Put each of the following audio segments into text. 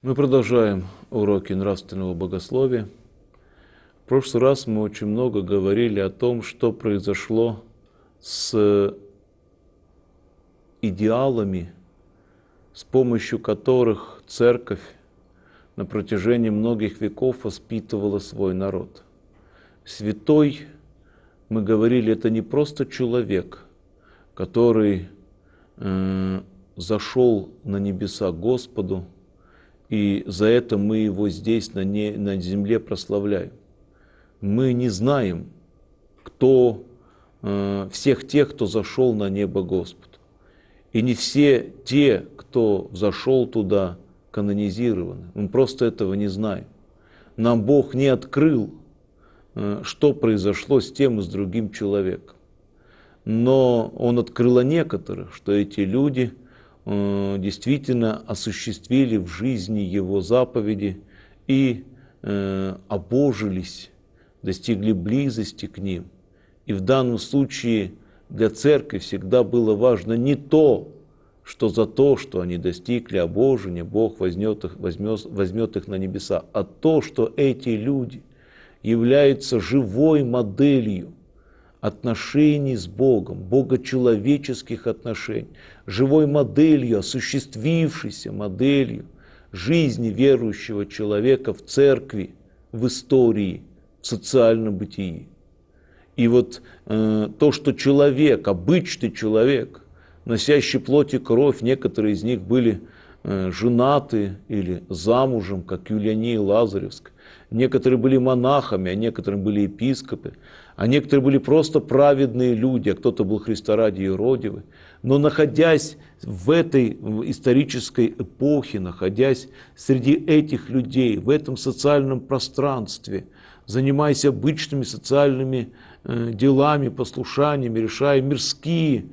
Мы продолжаем уроки нравственного богословия. В прошлый раз мы очень много говорили о том, что произошло с идеалами, с помощью которых церковь на протяжении многих веков воспитывала свой народ. Святой, мы говорили, это не просто человек, который зашел на небеса к Господу, и за это мы его здесь на земле прославляем. Мы не знаем, кто всех тех, кто зашел на небо Господу. И не все те, кто зашел туда, канонизированы. Мы просто этого не знаем. Нам Бог не открыл, что произошло с тем и с другим человеком. Но Он открыл о некоторых, что эти люди действительно осуществили в жизни Его заповеди и обожились, достигли близости к ним. И в данном случае для церкви всегда было важно не то, что они достигли обожения, Бог возьмет их на небеса, а то, что эти люди являются живой моделью отношений с Богом, богочеловеческих отношений, живой моделью, осуществившейся моделью жизни верующего человека в церкви, в истории, в социальном бытии. И вот то, что человек, обычный человек, носящий плоть и кровь, некоторые из них были женаты или замужем, как Юлиания Лазаревская, некоторые были монахами, а некоторые были епископы, а некоторые были просто праведные люди, а кто-то был Христа ради Иродивы. Но находясь в этой исторической эпохе, находясь среди этих людей, в этом социальном пространстве, занимаясь обычными социальными делами, послушаниями, решая мирские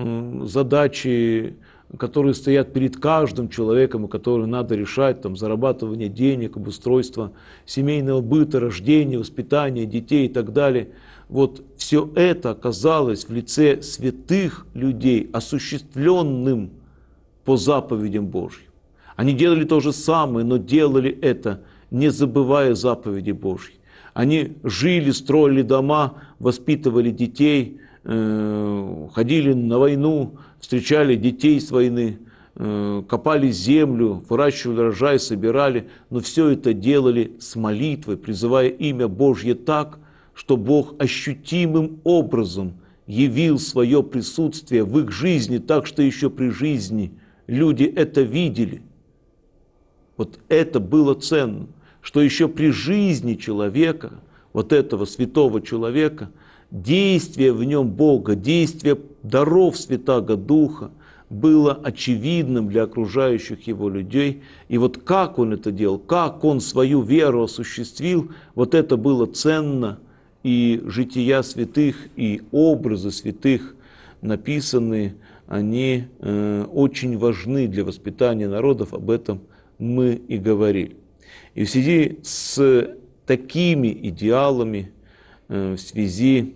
задачи, которые стоят перед каждым человеком, и которые надо решать, там, зарабатывание денег, обустройство семейного быта, рождение, воспитание детей и так далее. Вот все это оказалось в лице святых людей, осуществленным по заповедям Божьим. Они делали то же самое, но делали это, не забывая заповеди Божьи. Они жили, строили дома, воспитывали детей, ходили на войну, встречали детей с войны, копали землю, выращивали урожай, собирали, но все это делали с молитвой, призывая имя Божье так, что Бог ощутимым образом явил свое присутствие в их жизни, так что еще при жизни люди это видели. Вот это было ценно, что еще при жизни человека, вот этого святого человека, действие в нем Бога, действие даров Святаго Духа было очевидным для окружающих его людей. И вот как он это делал, как он свою веру осуществил, вот это было ценно. И жития святых, и образы святых написанные, они очень важны для воспитания народов, об этом мы и говорили. И в связи с такими идеалами, в связи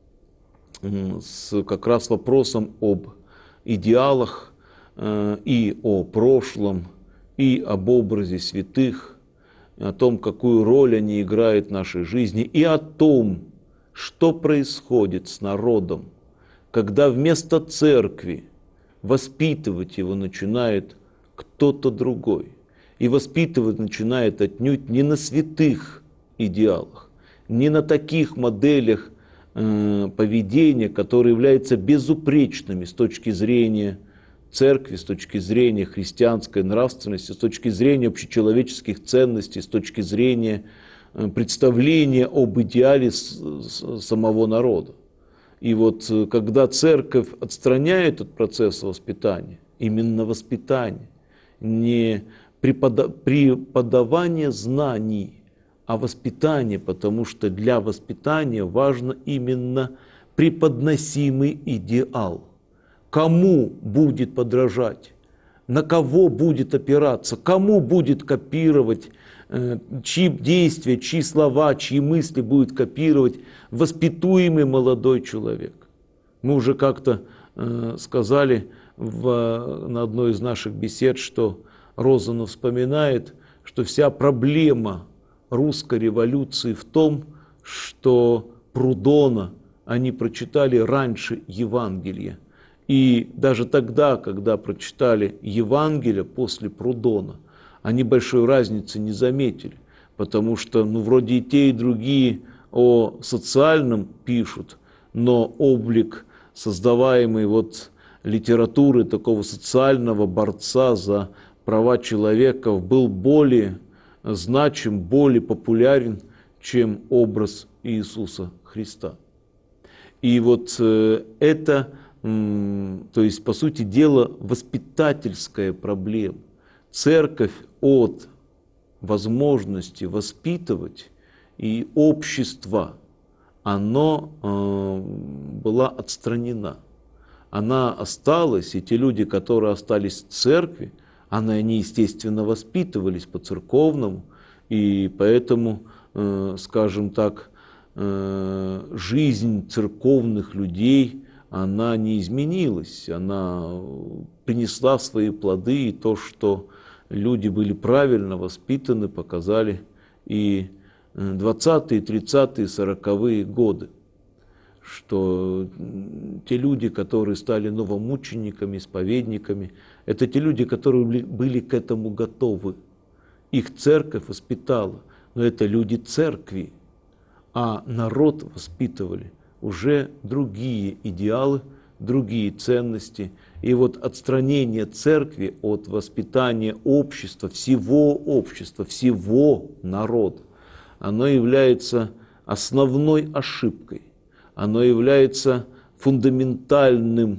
с как раз вопросом об идеалах и о прошлом, и об образе святых, о том, какую роль они играют в нашей жизни, и о том, что происходит с народом, когда вместо церкви воспитывать его начинает кто-то другой. И воспитывать начинает отнюдь не на святых идеалах, не на таких моделях поведения, которые являются безупречными с точки зрения церкви, с точки зрения христианской нравственности, с точки зрения общечеловеческих ценностей, с точки зрения представления об идеале самого народа. И вот когда церковь отстраняет от процесса воспитания, именно воспитание, не преподавание знаний, а воспитание, потому что для воспитания важно именно преподносимый идеал. Кому будет подражать, на кого будет опираться, кому будет копировать, чьи действия, чьи слова, чьи мысли будет копировать воспитуемый молодой человек. Мы уже как-то сказали на одной из наших бесед, что Розанов вспоминает, что вся проблема русской революции в том, что Прудона они прочитали раньше Евангелия. И даже тогда, когда прочитали Евангелие после Прудона, они большой разницы не заметили, потому что вроде и те, и другие о социальном пишут, но облик, создаваемый литературы такого социального борца за права человека, был более значим, более популярен, чем образ Иисуса Христа. И это, то есть, по сути дела, воспитательская проблема. Церковь от возможности воспитывать и общество, оно была отстранена. Она осталась, и те люди, которые остались в церкви, они, естественно, воспитывались по-церковному, и поэтому, скажем так, жизнь церковных людей, она не изменилась, она принесла свои плоды, и то, что люди были правильно воспитаны, показали и 20-е, 30-е, 40-е годы, что те люди, которые стали новомучениками, исповедниками, это те люди, которые были к этому готовы. Их церковь воспитала, но это люди церкви, а народ воспитывали уже другие идеалы, другие ценности. И отстранение церкви от воспитания общества, всего народа, оно является основной ошибкой, оно является фундаментальным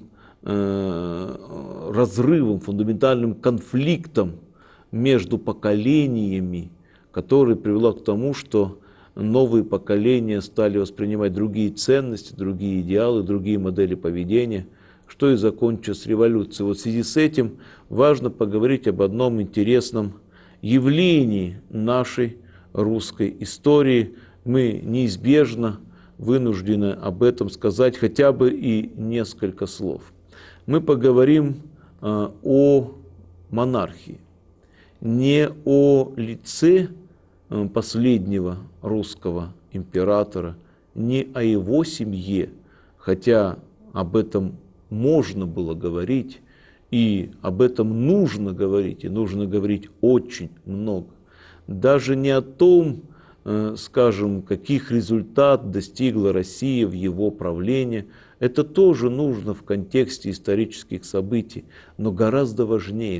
разрывом, фундаментальным конфликтом между поколениями, который привело к тому, что новые поколения стали воспринимать другие ценности, другие идеалы, другие модели поведения, что и закончилось революцией. В связи с этим важно поговорить об одном интересном явлении нашей русской истории. Мы неизбежно вынуждены об этом сказать хотя бы и несколько слов. Мы поговорим о монархии, не о лице последнего русского императора, не о его семье, хотя об этом можно было говорить, и об этом нужно говорить, и нужно говорить очень много. Даже не о том, скажем, каких результатов достигла Россия в его правлении, это тоже нужно в контексте исторических событий, но гораздо важнее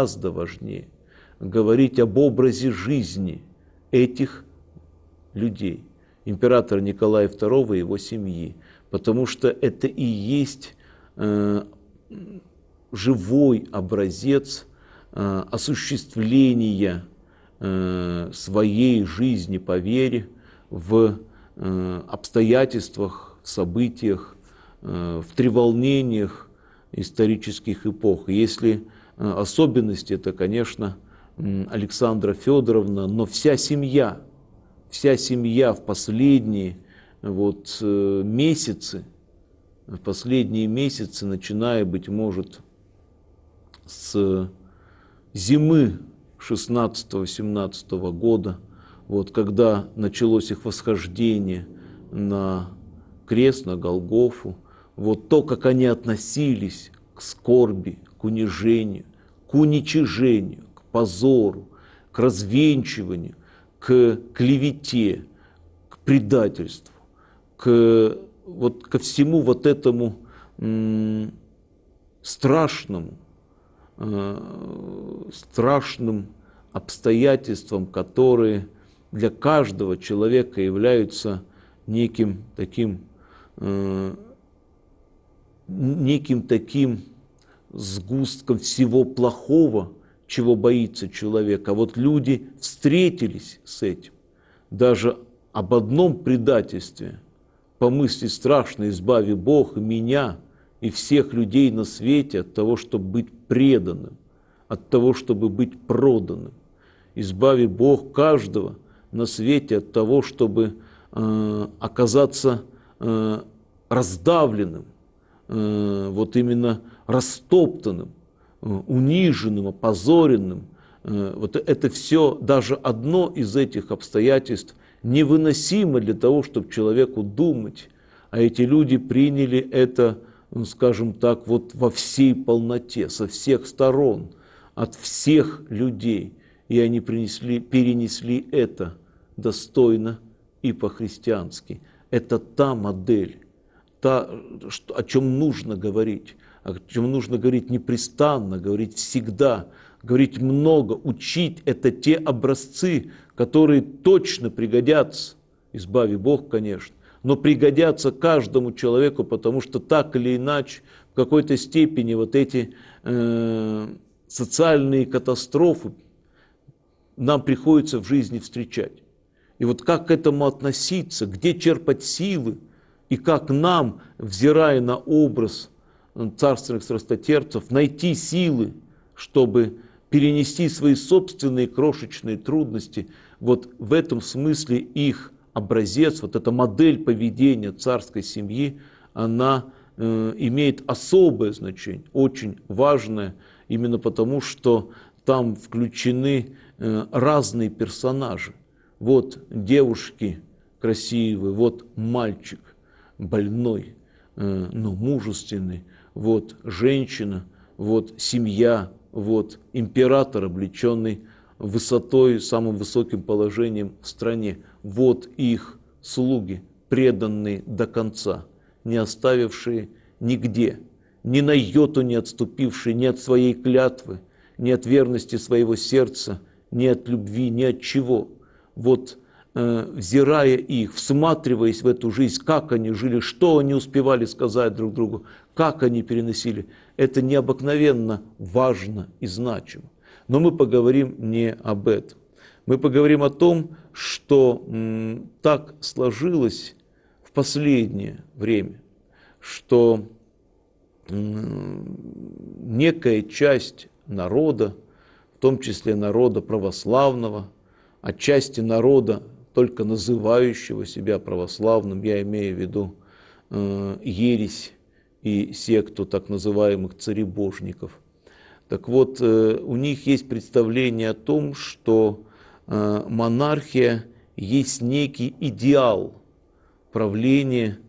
говорить об образе жизни этих людей, императора Николая II и его семьи, потому что это и есть живой образец осуществления своей жизни по вере в обстоятельствах, в событиях, в треволнениях исторических эпох. Если особенность, это, конечно, Александра Федоровна, но вся семья в последние месяцы, начиная, быть может, с зимы 16-17 года, когда началось их восхождение на крест, на Голгофу, то, как они относились к скорби, к унижению, к уничижению, к позору, к развенчиванию, к клевете, к предательству, ко всему этому страшным обстоятельствам, которые для каждого человека являются неким таким сгустком всего плохого, чего боится человек. А люди встретились с этим. Даже об одном предательстве помыслить страшно: избави Бог и меня, и всех людей на свете от того, чтобы быть преданным, от того, чтобы быть проданным. Избави Бог каждого на свете от того, чтобы оказаться раздавленным, именно растоптанным, униженным, опозоренным, вот это все, даже одно из этих обстоятельств невыносимо для того, чтобы человеку думать. А эти люди приняли это, ну, скажем так, вот во всей полноте, со всех сторон, от всех людей. И они перенесли это достойно и по-христиански. Это та модель, о чем нужно говорить, о чем нужно говорить непрестанно, говорить всегда, говорить много, учить. Это те образцы, которые точно пригодятся, избави Бог, конечно, но пригодятся каждому человеку, потому что так или иначе, в какой-то степени вот эти социальные катастрофы нам приходится в жизни встречать. И вот как к этому относиться, где черпать силы, и как нам, взирая на образ царственных страстотерпцев, найти силы, чтобы перенести свои собственные крошечные трудности. Вот в этом смысле их образец, вот эта модель поведения царской семьи, она имеет особое значение, очень важное, именно потому, что там включены разные персонажи. Вот девушки красивые, вот мальчик больной, но мужественный, вот женщина, вот семья, вот император, облеченный высотой, самым высоким положением в стране. Вот их слуги, преданные до конца, не оставившие нигде, ни на йоту не отступившие ни от своей клятвы, ни от верности своего сердца, ни от любви, ни от чего. Вот взирая их, всматриваясь в эту жизнь, как они жили, что они успевали сказать друг другу, как они переносили, это необыкновенно важно и значимо. Но мы поговорим не об этом. Мы поговорим о том, что так сложилось в последнее время, что некая часть народа, в том числе народа православного, отчасти народа, только называющего себя православным, я имею в виду ересь и секту так называемых царебожников. Так вот, у них есть представление о том, что монархия есть некий идеал правления,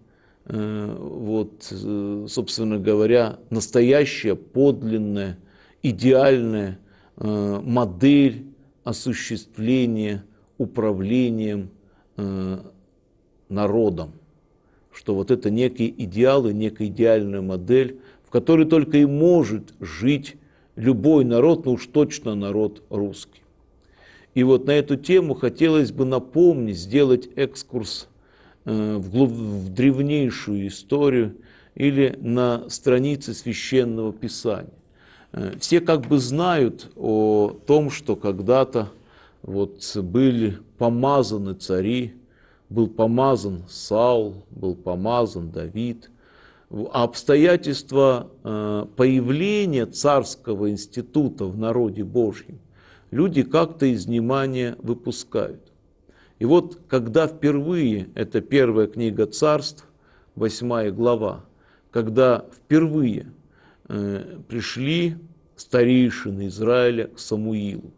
вот, собственно говоря, настоящая, подлинная, идеальная модель осуществления управлением народом, что вот это некий идеал и некая идеальная модель, в которой только и может жить любой народ, но уж точно народ русский. И вот на эту тему хотелось бы напомнить, сделать экскурс в древнейшую историю или на страницы Священного Писания. Все как бы знают о том, что когда-то вот были помазаны цари, был помазан Саул, был помазан Давид. А обстоятельства появления царского института в народе Божьем люди как-то из внимания выпускают. И вот когда впервые, это первая книга Царств, 8 глава, когда впервые пришли старейшины Израиля к Самуилу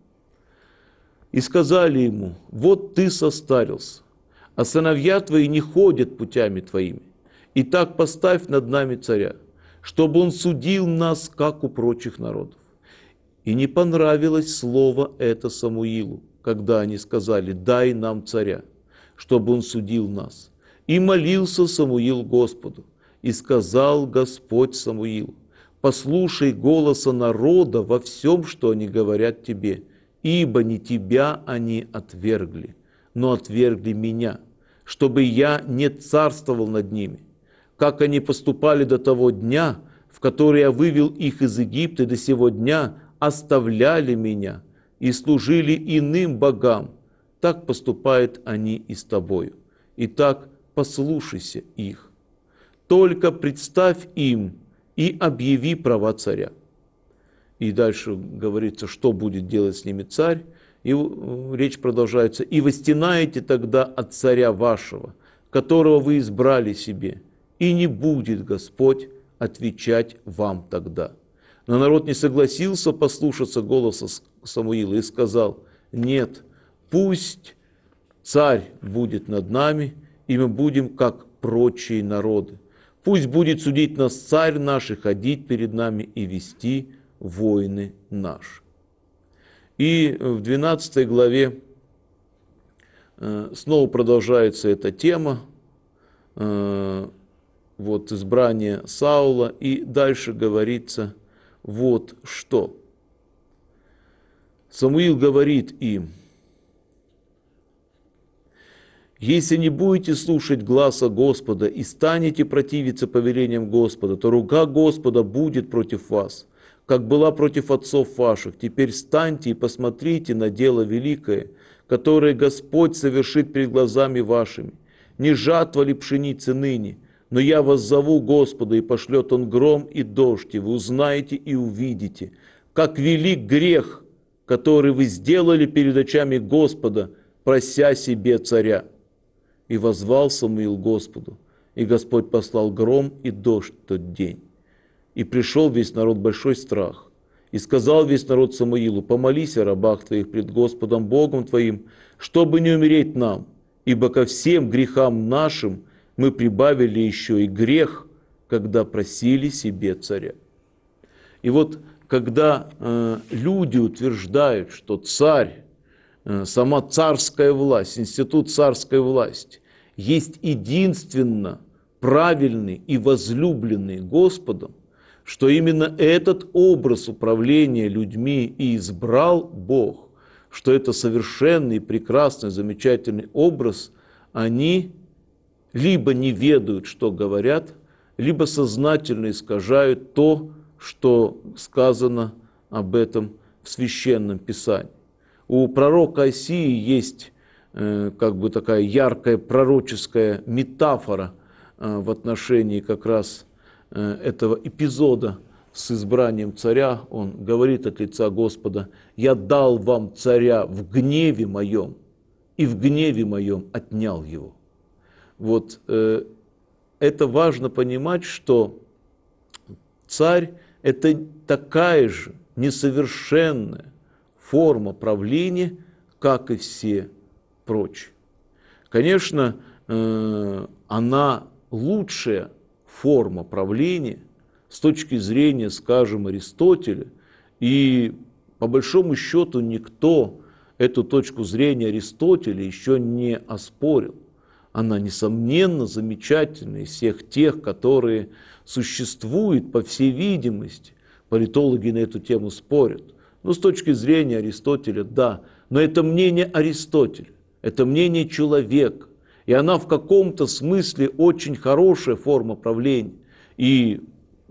и сказали ему: вот ты состарился, а сыновья твои не ходят путями твоими. Итак, поставь над нами царя, чтобы он судил нас, как у прочих народов. И не понравилось слово это Самуилу, когда они сказали: дай нам царя, чтобы он судил нас. И молился Самуил Господу, и сказал Господь Самуилу: послушай голоса народа во всем, что они говорят тебе, ибо не тебя они отвергли, но отвергли меня, чтобы я не царствовал над ними. Как они поступали до того дня, в который я вывел их из Египта, и до сего дня оставляли меня и служили иным богам, так поступают они и с тобою. Итак, послушайся их. Только представь им и объяви права царя. И дальше говорится, что будет делать с ними царь. И речь продолжается. И восстенаете тогда от царя вашего, которого вы избрали себе, и не будет Господь отвечать вам тогда. Но народ не согласился послушаться голоса Самуила и сказал: нет, пусть царь будет над нами, и мы будем как прочие народы. Пусть будет судить нас царь наш и ходить перед нами и вести войны наши. И в 12 главе снова продолжается эта тема, вот избрание Саула, и дальше говорится вот что. Самуил говорит им: если не будете слушать гласа Господа и станете противиться повелениям Господа, то рука Господа будет против вас, как была против отцов ваших. Теперь встаньте и посмотрите на дело великое, которое Господь совершит перед глазами вашими. Не жатва ли пшеницы ныне, но я вас зову Господу, и пошлет Он гром и дождь, и вы узнаете и увидите, как велик грех, который вы сделали перед очами Господа, прося себе царя. И воззвал Самуил Господу, и Господь послал гром и дождь в тот день. И пришел весь народ в большой страх. И сказал весь народ Самуилу: помолись о рабах твоих пред Господом Богом твоим, чтобы не умереть нам, ибо ко всем грехам нашим мы прибавили еще и грех, когда просили себе царя. И вот когда люди утверждают, что царь, сама царская власть, институт царской власти есть единственно правильный и возлюбленный Господом, что именно этот образ управления людьми и избрал Бог, что это совершенный, прекрасный, замечательный образ, они либо не ведают, что говорят, либо сознательно искажают то, что сказано об этом в Священном Писании. У пророка Осии есть как бы такая яркая пророческая метафора в отношении как раз этого эпизода с избранием царя. Он говорит от лица Господа: «Я дал вам царя в гневе моем, и в гневе моем отнял его». Вот это важно понимать, что царь – это такая же несовершенная форма правления, как и все прочие. Конечно, она лучшая форма правления с точки зрения, скажем, Аристотеля, и по большому счету никто эту точку зрения Аристотеля еще не оспорил. Она, несомненно, замечательная из всех тех, которые существуют, по всей видимости. Политологи на эту тему спорят. Но с точки зрения Аристотеля, да. Но это мнение Аристотеля, это мнение человека. И она в каком-то смысле очень хорошая форма правления. И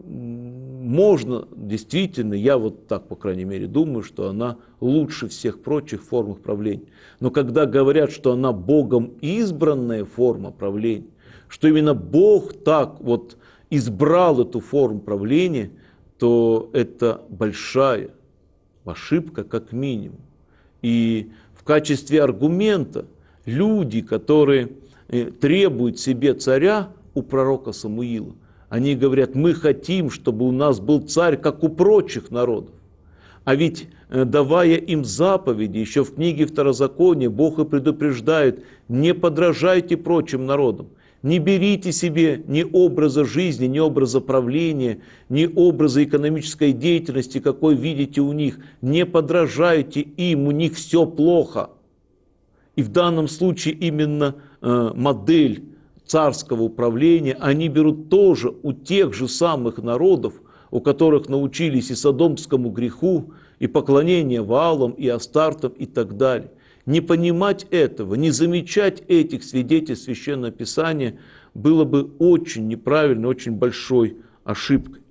можно, действительно, я вот так, по крайней мере, думаю, что она лучше всех прочих форм правления. Но когда говорят, что она Богом избранная форма правления, что именно Бог так вот избрал эту форму правления, то это большая ошибка как минимум. И в качестве аргумента люди, которые требуют себе царя у пророка Самуила, они говорят: мы хотим, чтобы у нас был царь, как у прочих народов. А ведь, давая им заповеди, еще в книге Второзакония Бог и предупреждает: не подражайте прочим народам, не берите себе ни образа жизни, ни образа правления, ни образа экономической деятельности, какой видите у них, не подражайте им, у них все плохо. И в данном случае именно модель царского управления они берут тоже у тех же самых народов, у которых научились и содомскому греху, и поклонению Ваалам, и Астартам, и так далее. Не понимать этого, не замечать этих свидетельств Священного Писания было бы очень неправильно, очень большой ошибкой.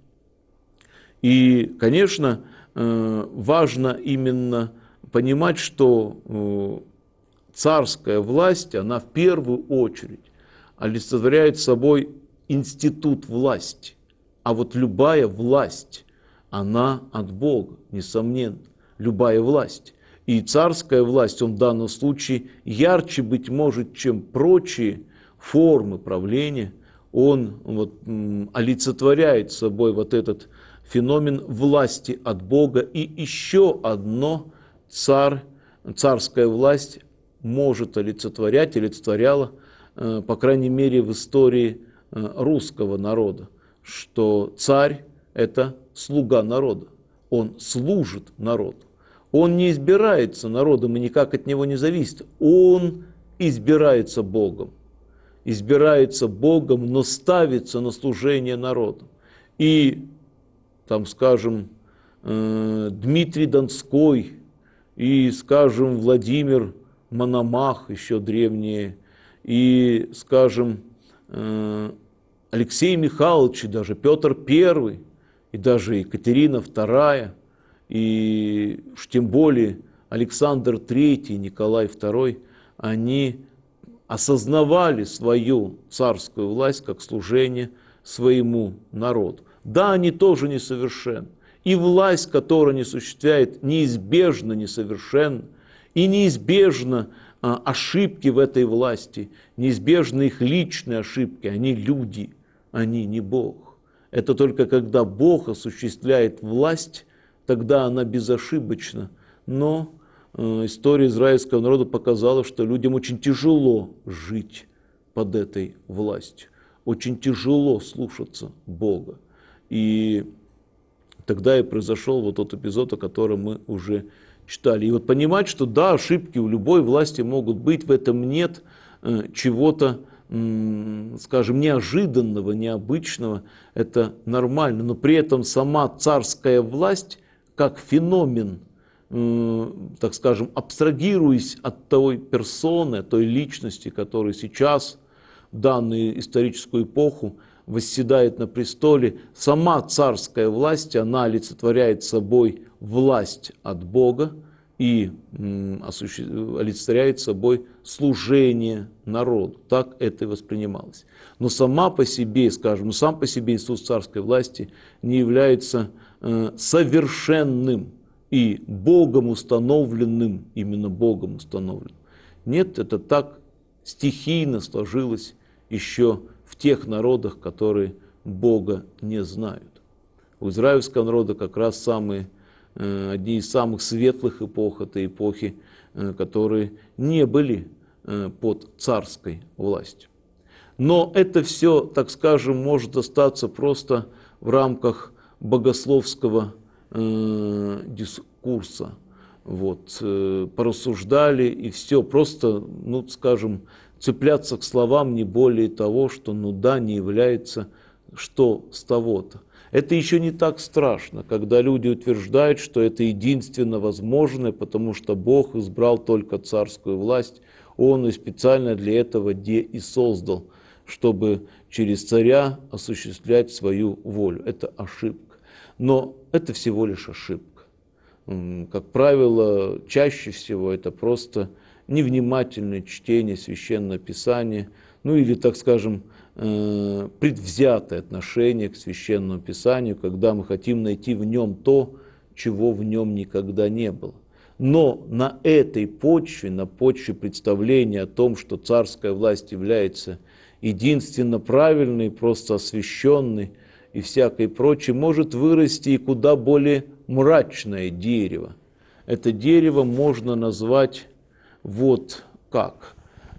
И, конечно, важно именно понимать, что царская власть, она в первую очередь олицетворяет собой институт власти. А вот любая власть, она от Бога, несомненно, любая власть. И царская власть, он в данном случае ярче, быть может, чем прочие формы правления, он вот олицетворяет собой вот этот феномен власти от Бога. И еще одно царская власть может олицетворяла, по крайней мере, в истории русского народа, что царь – это слуга народа, он служит народу. Он не избирается народом и никак от него не зависит, он избирается Богом, но ставится на служение народу. И, там, скажем, Дмитрий Донской и, скажем, Владимир Мономах, еще древние, и, скажем, Алексей Михайлович, и даже Петр I, и даже Екатерина II, и уж тем более Александр III, Николай II, они осознавали свою царскую власть как служение своему народу. Да, они тоже несовершенны. И власть, которую они осуществляют, неизбежно несовершенна. И неизбежно ошибки в этой власти, неизбежны их личные ошибки. Они люди, они не Бог. Это только когда Бог осуществляет власть, тогда она безошибочна. Но история израильского народа показала, что людям очень тяжело жить под этой властью. Очень тяжело слушаться Бога. И тогда и произошел вот тот эпизод, о котором мы уже читали. И вот понимать, что да, ошибки у любой власти могут быть, в этом нет чего-то, скажем, неожиданного, необычного, это нормально. Но при этом сама царская власть, как феномен, так скажем, абстрагируясь от той персоны, той личности, которая сейчас, в данную историческую эпоху, восседает на престоле, сама царская власть, она олицетворяет собой власть от Бога и олицетворяет собой служение народу. Так это и воспринималось. Но сама по себе, скажем, сам по себе институт царской власти не является совершенным и Богом установленным, именно Богом установленным. Нет, это так стихийно сложилось еще в тех народах, которые Бога не знают. У израильского народа как раз одни из самых светлых эпох, это эпохи, которые не были под царской властью. Но это все, так скажем, может остаться просто в рамках богословского дискурса. Вот, порассуждали и все, просто, ну, скажем, цепляться к словам не более того, что ну да, не является, что с того-то. Это еще не так страшно, когда люди утверждают, что это единственно возможное, потому что Бог избрал только царскую власть, Он и специально для этого и создал, чтобы через царя осуществлять свою волю. Это ошибка. Но это всего лишь ошибка. Как правило, чаще всего это просто невнимательное чтение Священного Писания, ну или, так скажем, предвзятое отношение к Священному Писанию, когда мы хотим найти в нем то, чего в нем никогда не было. Но на этой почве, на почве представления о том, что царская власть является единственно правильной, просто освященной и всякое прочее, может вырасти и куда более мрачное дерево. Это дерево можно назвать вот как.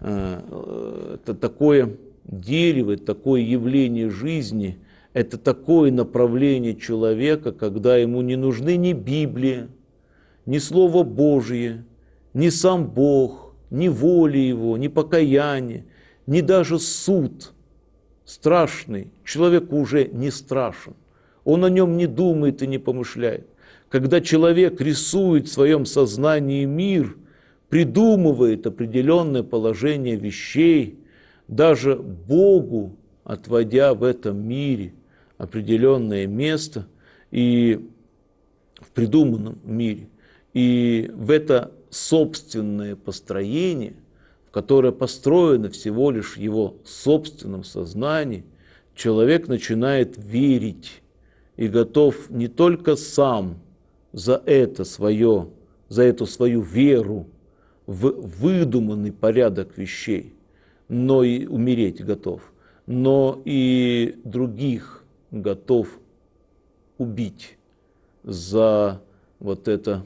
Это такое дерево, такое явление жизни, это такое направление человека, когда ему не нужны ни Библия, ни Слово Божие, ни сам Бог, ни воля Его, ни покаяние, ни даже суд страшный. Человеку уже не страшен. Он о нем не думает и не помышляет. Когда человек рисует в своем сознании мир, придумывает определенное положение вещей, даже Богу отводя в этом мире определенное место и в придуманном мире, и в это собственное построение, в которое построено всего лишь в его собственном сознании, человек начинает верить и готов не только сам за эту свою веру в выдуманный порядок вещей, но и умереть готов, но и других готов убить за вот это,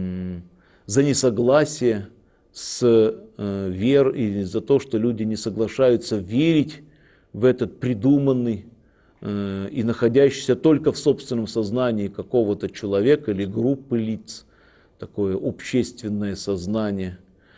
за несогласие с верой, или за то, что люди не соглашаются верить в этот придуманный и находящийся только в собственном сознании какого-то человека или группы лиц, такое общественное сознание.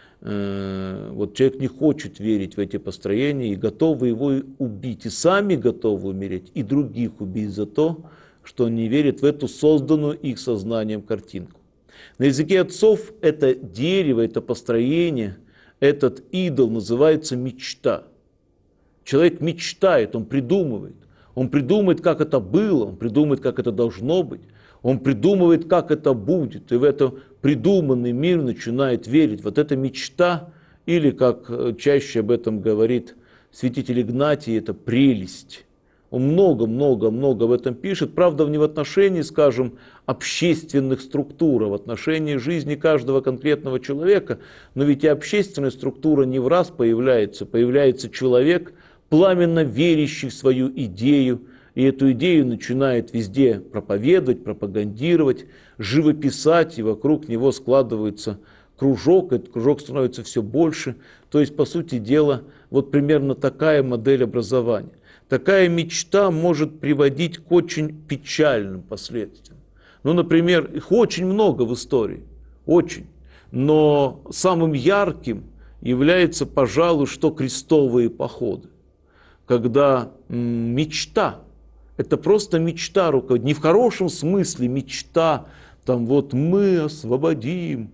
Вот человек не хочет верить в эти построения и готовы его убить, и сами готовы умереть, и других убить за то, что они верят в эту созданную их сознанием картинку. На языке отцов это дерево, это построение, этот идол называется мечта. Человек мечтает, он придумывает, как это было, он придумывает, как это должно быть, он придумывает, как это будет, и в этот придуманный мир начинает верить. Вот эта мечта, или, как чаще об этом говорит святитель Игнатий, это прелесть. Он много-много-много об этом пишет, правда, не в отношении, скажем, общественных структур, а в отношении жизни каждого конкретного человека, но ведь и общественная структура не в раз появляется человек, пламенно верящий в свою идею, и эту идею начинает везде проповедовать, пропагандировать, живописать, и вокруг него складывается кружок, этот кружок становится все больше. То есть, по сути дела, вот примерно такая модель образования. Такая мечта может приводить к очень печальным последствиям. Ну, например, их очень много в истории, очень. Но самым ярким является, пожалуй, что крестовые походы. Когда мечта, это просто мечта руководит, не в хорошем смысле мечта, там вот мы освободим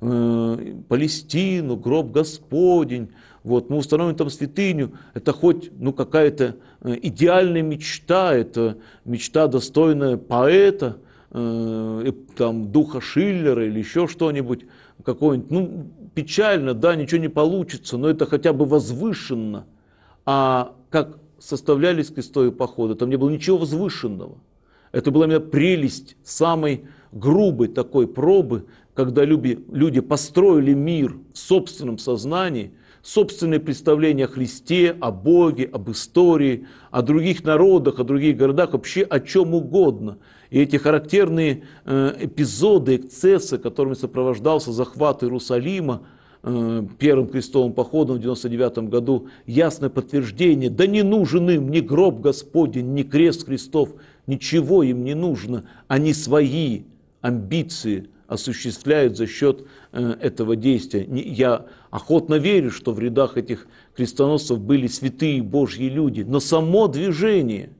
Палестину, гроб Господень, вот мы установим там святыню, это хоть какая-то идеальная мечта, это мечта достойная поэта, там, духа Шиллера или еще что-нибудь, какое-нибудь, печально, да, ничего не получится, но это хотя бы возвышенно. А как составлялись крестовые походы, там не было ничего возвышенного. Это была именно прелесть самой грубой такой пробы, когда люди построили мир в собственном сознании, собственные представления о Христе, о Боге, об истории, о других народах, о других городах, вообще о чем угодно. И эти характерные эпизоды, эксцессы, которыми сопровождался захват Иерусалима первым крестовым походом в 99 году, ясное подтверждение: да не нужен им ни гроб Господень, ни крест Христов, ничего им не нужно, они свои амбиции осуществляют за счет этого действия. Я охотно верю, что в рядах этих крестоносцев были святые Божьи люди, но само движение,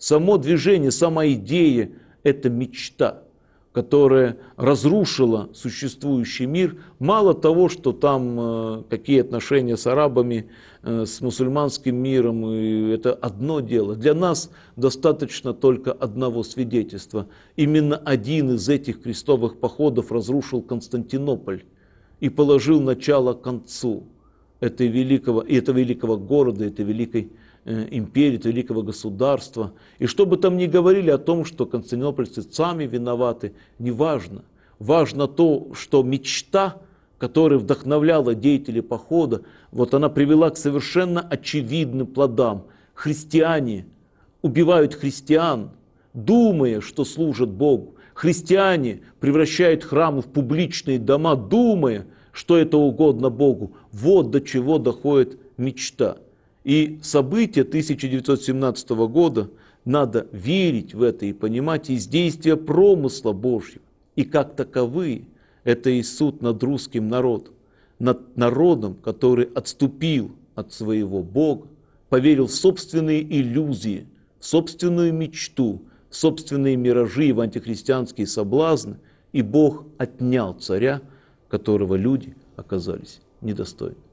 сама идея – это мечта, которая разрушила существующий мир. Мало того, что там какие отношения с арабами, с мусульманским миром, и это одно дело. Для нас достаточно только одного свидетельства. Именно один из этих крестовых походов разрушил Константинополь и положил начало концу этого великого города, этой великой империи, этого великого государства. И что бы там ни говорили о том, что константинопольцы сами виноваты, не важно. Важно то, что мечта, которая вдохновляла деятелей похода, вот она привела к совершенно очевидным плодам. Христиане убивают христиан, думая, что служат Богу. Христиане превращают храмы в публичные дома, думая, что это угодно Богу. Вот до чего доходит мечта. И события 1917 года, надо верить в это и понимать из действия промысла Божьего. И как таковые, это и суд над русским народом. Над народом, который отступил от своего Бога, поверил в собственные иллюзии, в собственную мечту, в собственные миражи и в антихристианские соблазны. И Бог отнял царя, которого люди оказались недостойны.